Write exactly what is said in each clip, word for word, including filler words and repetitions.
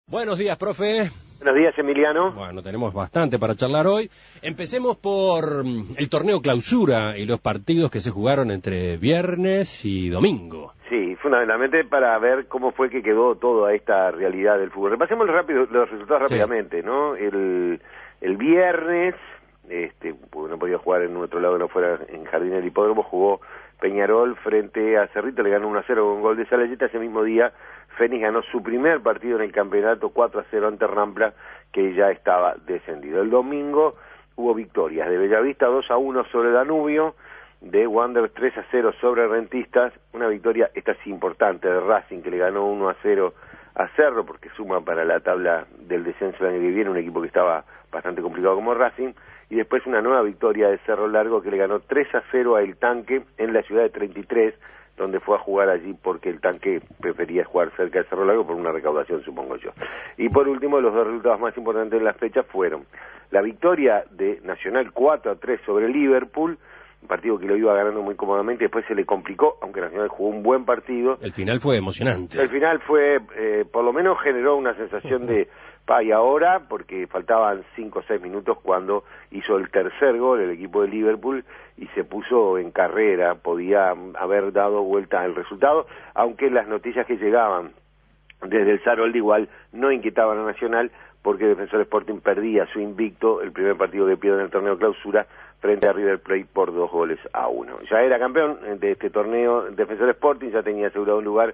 Buenos días, profe. Buenos días, Emiliano. Bueno, tenemos bastante para charlar hoy. Empecemos por el torneo clausura y los partidos que se jugaron entre viernes y domingo. Sí, fundamentalmente para ver cómo fue que quedó toda esta realidad del fútbol. Repasemos rápido, los resultados rápidamente, sí. ¿no? El, el viernes, este, porque no podía jugar en otro lado, no fuera en Jardín del Hipódromo, jugó Peñarol frente a Cerrito, le ganó uno a cero con gol de Salayeta. Ese mismo día Fénix ganó su primer partido en el campeonato cuatro a cero ante Rampla, que ya estaba descendido. El domingo hubo victorias de Bellavista dos a uno sobre Danubio, de Wanderers tres a cero sobre Rentistas, una victoria, esta sí importante, de Racing, que le ganó uno a cero a Cerro, porque suma para la tabla del descenso el año que viene, un equipo que estaba bastante complicado como Racing, y después una nueva victoria de Cerro Largo, que le ganó tres a cero a El Tanque en la ciudad de treinta y tres, donde fue a jugar allí porque El Tanque prefería jugar cerca de Cerro Largo por una recaudación, supongo yo. Y por último, los dos resultados más importantes de la fecha fueron la victoria de Nacional cuatro a tres sobre Liverpool, un partido que lo iba ganando muy cómodamente, después se le complicó, aunque Nacional jugó un buen partido. El final fue emocionante. El final fue, eh, por lo menos generó una sensación de pa y ahora, porque faltaban cinco o seis minutos cuando hizo el tercer gol el equipo de Liverpool y se puso en carrera, podía haber dado vuelta al resultado, aunque las noticias que llegaban desde el Sarolda igual no inquietaban a Nacional, porque Defensor Sporting perdía su invicto, el primer partido que pierde en el torneo clausura, frente a River Plate por dos goles a uno. Ya era campeón de este torneo Defensor Sporting, ya tenía asegurado un lugar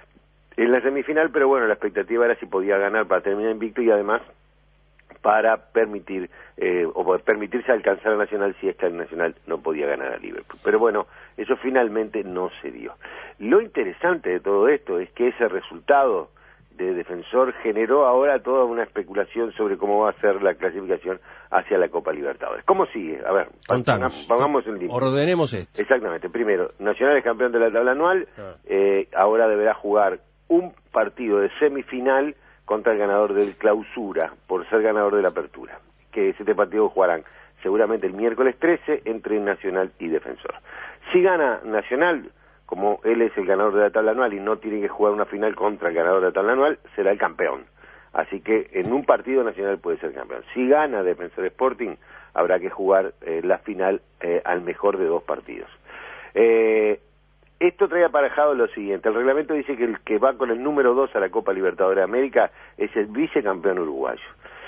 en la semifinal, pero bueno, la expectativa era si podía ganar para terminar invicto y además para permitir eh, o permitirse alcanzar a Nacional si es que el Nacional no podía ganar a Liverpool. Pero bueno, eso finalmente no se dio. Lo interesante de todo esto es que ese resultado de Defensor generó ahora toda una especulación sobre cómo va a ser la clasificación hacia la Copa Libertadores. ¿Cómo sigue? A ver, Contanos, pongamos el límite. Ordenemos esto. Exactamente. Primero, Nacional es campeón de la tabla anual, ah. eh, ahora deberá jugar un partido de semifinal contra el ganador del clausura, por ser ganador de la apertura, que siete partidos jugarán seguramente el miércoles trece entre Nacional y Defensor. Si gana Nacional, como él es el ganador de la tabla anual y no tiene que jugar una final contra el ganador de la tabla anual, será el campeón. Así que en un partido Nacional puede ser campeón. Si gana Defensor Sporting, habrá que jugar eh, la final eh, al mejor de dos partidos. Eh, esto trae aparejado lo siguiente: el reglamento dice que el que va con el número dos a la Copa Libertadores de América es el vicecampeón uruguayo.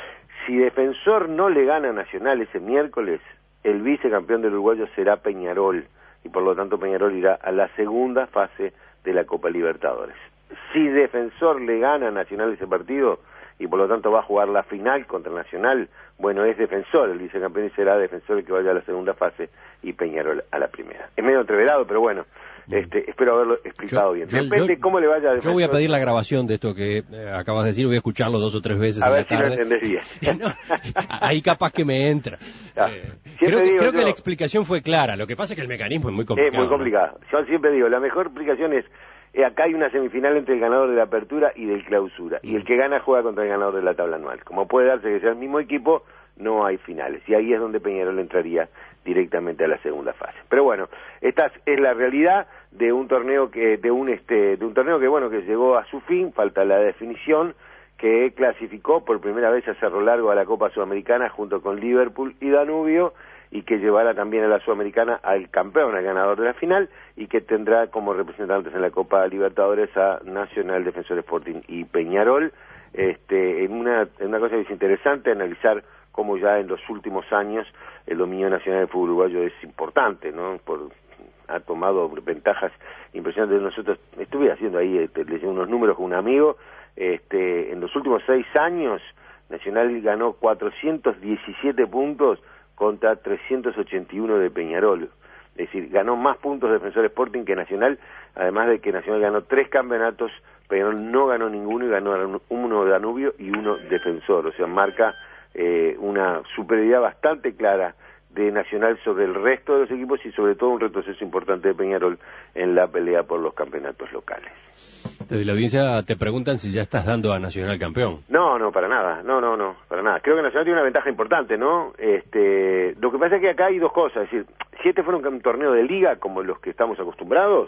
Si Defensor no le gana a Nacional ese miércoles, el vicecampeón del uruguayo será Peñarol, y por lo tanto Peñarol irá a la segunda fase de la Copa Libertadores. Si Defensor le gana a Nacional ese partido, y por lo tanto va a jugar la final contra Nacional, bueno, es Defensor, el vicecampeón, y será Defensor el que vaya a la segunda fase y Peñarol a la primera. Es medio entreverado, pero bueno, este, espero haberlo explicado yo, bien. Yo, Depende yo, cómo le vaya a Defensor. Yo voy a pedir la grabación de esto que eh, acabas de decir, voy a escucharlo dos o tres veces a en ver la si tarde. lo entendés bien. No, ahí capaz que me entra. Ah, eh, creo que, creo yo, que la explicación fue clara, lo que pasa es que el mecanismo es muy complicado. Es muy complicado. ¿No? Yo siempre digo, la mejor explicación es, eh, acá hay una semifinal entre el ganador de la apertura y del clausura, mm. y el que gana juega contra el ganador de la tabla anual. Como puede darse que sea el mismo equipo, no hay finales, y ahí es donde Peñarol entraría directamente a la segunda fase. Pero bueno, esta es la realidad de un torneo que de un este de un torneo que bueno que llegó a su fin, falta la definición, que clasificó por primera vez a Cerro Largo a la Copa Sudamericana junto con Liverpool y Danubio, y que llevará también a la Sudamericana al campeón, al ganador de la final, y que tendrá como representantes en la Copa Libertadores a Nacional, Defensor Sporting y Peñarol. Este, en una en una cosa que es interesante analizar cómo ya en los últimos años el dominio nacional del fútbol uruguayo es importante, ¿no? Por, ha tomado ventajas impresionantes. Nosotros estuve haciendo ahí, este, le hice unos números con un amigo, este, en los últimos seis años Nacional ganó cuatrocientos diecisiete puntos contra trescientos ochenta y uno de Peñarol. Es decir, ganó más puntos Defensor Sporting que Nacional, además de que Nacional ganó tres campeonatos, Peñarol no ganó ninguno y ganó uno Danubio y uno Defensor. O sea, marca eh, una superioridad bastante clara de Nacional sobre el resto de los equipos y sobre todo un retroceso importante de Peñarol en la pelea por los campeonatos locales. Desde la audiencia te preguntan si ya estás dando a Nacional campeón. No, no, para nada, no, no, no, para nada. Creo que Nacional tiene una ventaja importante, ¿no? Este, lo que pasa es que acá hay dos cosas, es decir, si este fuera un torneo de liga como los que estamos acostumbrados,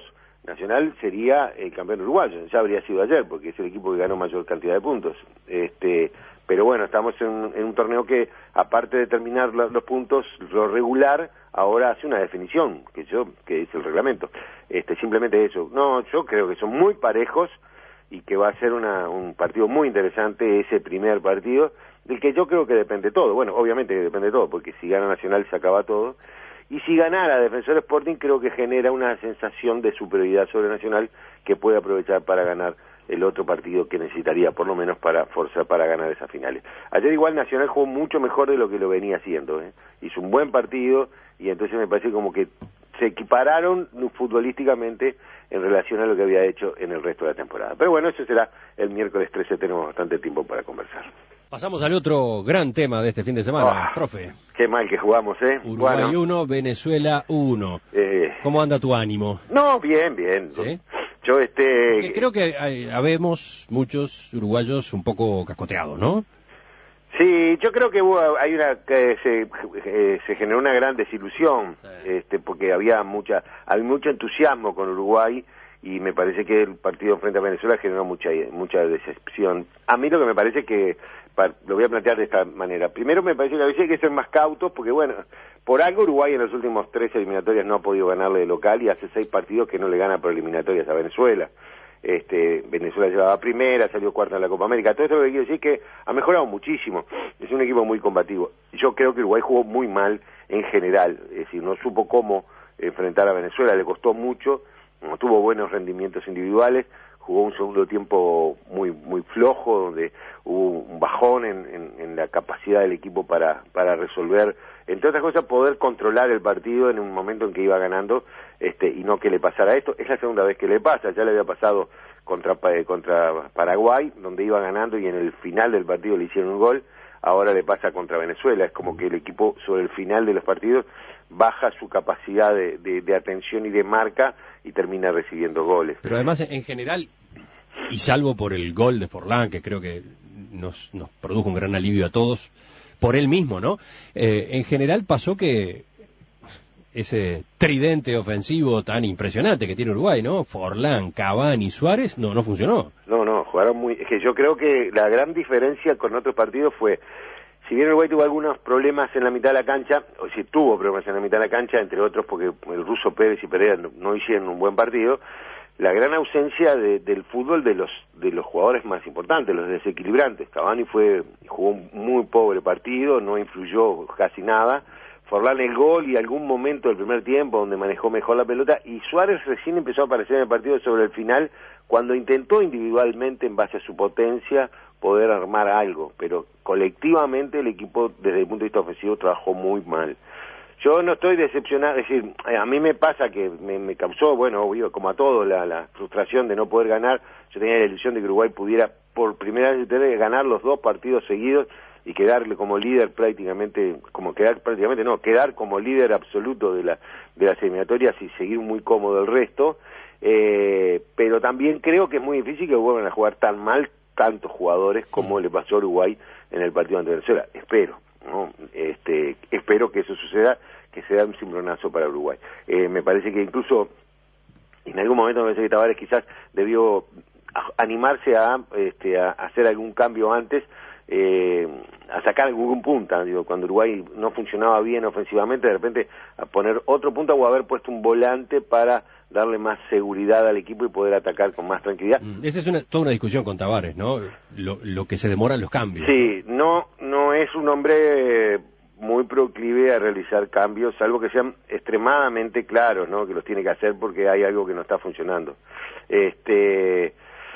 Nacional sería el campeón uruguayo, ya habría sido ayer, porque es el equipo que ganó mayor cantidad de puntos. Este, pero bueno, estamos en, en un torneo que, aparte de terminar los, los puntos, lo regular, ahora hace una definición, que yo, que es el reglamento. Este, simplemente eso. No, yo creo que son muy parejos y que va a ser una, un partido muy interesante ese primer partido, del que yo creo que depende todo. Bueno, obviamente que depende todo, porque si gana Nacional se acaba todo. Y si ganara Defensor Sporting, creo que genera una sensación de superioridad sobre Nacional que puede aprovechar para ganar el otro partido que necesitaría, por lo menos para forzar para ganar esas finales. Ayer igual Nacional jugó mucho mejor de lo que lo venía haciendo, ¿eh? Hizo un buen partido y entonces me parece como que se equipararon futbolísticamente en relación a lo que había hecho en el resto de la temporada. Pero bueno, eso será el miércoles trece, tenemos bastante tiempo para conversar. Pasamos al otro gran tema de este fin de semana, oh, profe. Qué mal que jugamos, ¿eh? Uruguay uno, bueno. Venezuela uno. Eh... ¿Cómo anda tu ánimo? No, bien, bien. ¿Sí? Yo, este... Porque creo que hay, habemos muchos uruguayos un poco cascoteados, ¿no? Sí, yo creo que hubo, hay una que se, eh, se generó una gran desilusión, sí. este, porque había mucha, había mucho entusiasmo con Uruguay y me parece que el partido frente a Venezuela generó mucha, mucha decepción. A mí lo que me parece que lo voy a plantear de esta manera. Primero me parece que a veces hay que ser más cautos, porque bueno, por algo Uruguay en los últimos tres eliminatorias no ha podido ganarle de local y hace seis partidos que no le gana por eliminatorias a Venezuela. Este, Venezuela llevaba primera, salió cuarta en la Copa América. Todo esto lo que quiero decir es que ha mejorado muchísimo. Es un equipo muy combativo. Yo creo que Uruguay jugó muy mal en general, es decir, no supo cómo enfrentar a Venezuela, le costó mucho, no tuvo buenos rendimientos individuales, jugó un segundo tiempo muy muy flojo, donde hubo un bajón en, en, en la capacidad del equipo para, para resolver, entre otras cosas, poder controlar el partido en un momento en que iba ganando, este, y no que le pasara esto. Es la segunda vez que le pasa, ya le había pasado contra, contra Paraguay, donde iba ganando y en el final del partido le hicieron un gol. Ahora le pasa contra Venezuela, es como que el equipo sobre el final de los partidos baja su capacidad de, de, de atención y de marca y termina recibiendo goles. Pero además, en general, y salvo por el gol de Forlán, que creo que nos, nos produjo un gran alivio a todos, por él mismo, ¿no? Eh, en general pasó que ese tridente ofensivo tan impresionante que tiene Uruguay, ¿no? Forlán, Cavani, Suárez, no, no funcionó. No, no, jugaron muy... Es que yo creo que la gran diferencia con otros partidos fue, si bien Uruguay tuvo algunos problemas en la mitad de la cancha, o si tuvo problemas en la mitad de la cancha, entre otros porque el ruso Pérez y Pereira no, no hicieron un buen partido, la gran ausencia de, del fútbol de los de los jugadores más importantes, los desequilibrantes. Cavani fue jugó un muy pobre partido, no influyó casi nada. Forlán el gol y algún momento del primer tiempo donde manejó mejor la pelota, y Suárez recién empezó a aparecer en el partido sobre el final, cuando intentó individualmente, en base a su potencia, poder armar algo, pero colectivamente el equipo, desde el punto de vista ofensivo, trabajó muy mal. Yo no estoy decepcionado, es decir, a mí me pasa que me, me causó, bueno, obvio, como a todos, la, la frustración de no poder ganar. Yo tenía la ilusión de que Uruguay pudiera, por primera vez, tener que ganar los dos partidos seguidos y quedarle como líder prácticamente, como quedar prácticamente, no, quedar como líder absoluto de la de las eliminatorias y seguir muy cómodo el resto, eh, pero también creo que es muy difícil que vuelvan a jugar tan mal tantos jugadores como le pasó a Uruguay en el partido ante Venezuela. Espero, ¿no? Este, espero que eso suceda, que sea un cimbronazo para Uruguay. Eh, me parece que incluso en algún momento me parece que Tavares quizás debió animarse a, este, a hacer algún cambio antes, eh, a sacar algún punta, digo, cuando Uruguay no funcionaba bien ofensivamente, de repente a poner otro punta o haber puesto un volante para darle más seguridad al equipo y poder atacar con más tranquilidad. Esa es una, toda una discusión con Tavares, ¿no? Lo, lo que se demora en los cambios. Sí, no, no es un hombre muy proclive a realizar cambios, salvo que sean extremadamente claros, ¿no? Que los tiene que hacer porque hay algo que no está funcionando. Este...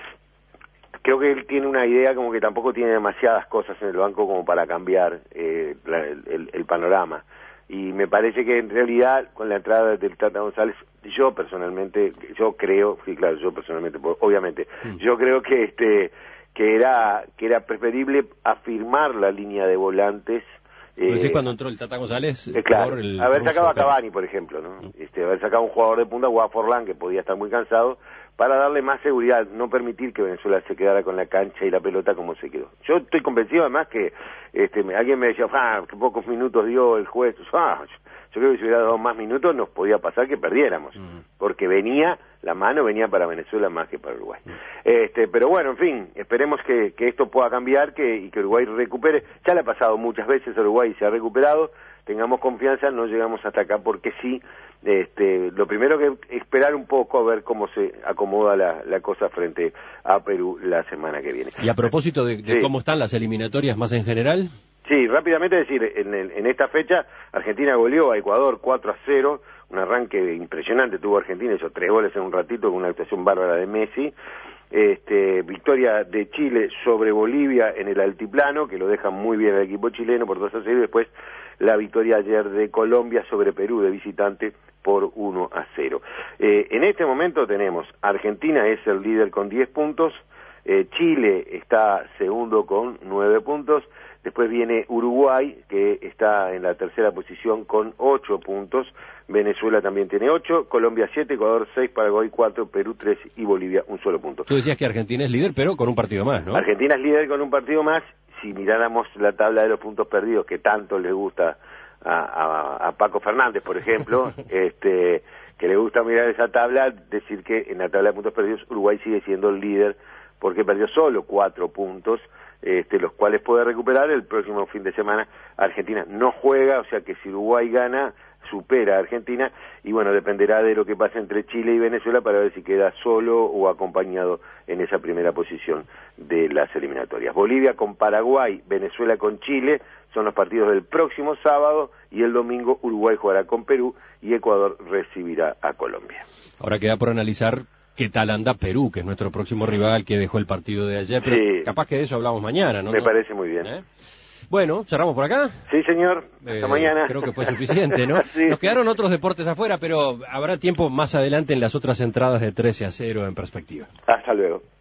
Creo que él tiene una idea como que tampoco tiene demasiadas cosas en el banco como para cambiar eh, la, el, el panorama. Y me parece que en realidad con la entrada del Tata González, yo personalmente, yo creo, sí claro, yo personalmente, obviamente, mm. yo creo que este que era que era preferible afirmar la línea de volantes. Eh, ¿Decís cuando entró el Tata González? Eh, claro, por el haber sacado a Cavani, por ejemplo, ¿no? Mm. Este, haber sacado a un jugador de punta, o a Forlán, que podía estar muy cansado, para darle más seguridad, no permitir que Venezuela se quedara con la cancha y la pelota como se quedó. Yo estoy convencido además que este, alguien me decía, ah, que pocos minutos dio el juez. Ah, yo, yo creo que si hubiera dado más minutos nos podía pasar que perdiéramos, mm. porque venía la mano venía para Venezuela más que para Uruguay. Este, pero bueno, en fin, esperemos que, que esto pueda cambiar que, y que Uruguay recupere. Ya le ha pasado muchas veces a Uruguay y se ha recuperado. Tengamos confianza, no llegamos hasta acá porque sí, este, lo primero que esperar un poco a ver cómo se acomoda la, la cosa frente a Perú la semana que viene. Y a propósito de, de sí. cómo están las eliminatorias más en general. Sí, rápidamente decir, en, el, en esta fecha Argentina goleó a Ecuador cuatro a cero, un arranque impresionante tuvo Argentina, hizo tres goles en un ratito con una actuación bárbara de Messi. Este, victoria de Chile sobre Bolivia en el altiplano, que lo deja muy bien el equipo chileno por dos a cero, y después la victoria ayer de Colombia sobre Perú de visitante por uno a cero. Eh, en este momento tenemos, Argentina es el líder con diez puntos, eh, Chile está segundo con nueve puntos, después viene Uruguay, que está en la tercera posición con ocho puntos, Venezuela también tiene ocho, Colombia siete, Ecuador seis, Paraguay cuatro, Perú tres y Bolivia un solo punto. Tú decías que Argentina es líder, pero con un partido más, ¿no? Argentina es líder con un partido más. Si miráramos la tabla de los puntos perdidos, que tanto le gusta a, a, a Paco Fernández, por ejemplo, este, que le gusta mirar esa tabla, decir que en la tabla de puntos perdidos Uruguay sigue siendo el líder porque perdió solo cuatro puntos, este, los cuales puede recuperar el próximo fin de semana. Argentina no juega, o sea que si Uruguay gana, supera a Argentina, y bueno, dependerá de lo que pase entre Chile y Venezuela para ver si queda solo o acompañado en esa primera posición de las eliminatorias. Bolivia con Paraguay, Venezuela con Chile, son los partidos del próximo sábado, y el domingo Uruguay jugará con Perú y Ecuador recibirá a Colombia. Ahora queda por analizar qué tal anda Perú, que es nuestro próximo rival, que dejó el partido de ayer, pero sí. capaz que de eso hablamos mañana, ¿no? Me parece muy bien. ¿Eh? Bueno, ¿cerramos por acá? Sí, señor. Hasta eh, mañana. Creo que fue suficiente, ¿no? Sí. Nos quedaron otros deportes afuera, pero habrá tiempo más adelante en las otras entradas de trece a cero en perspectiva. Hasta luego.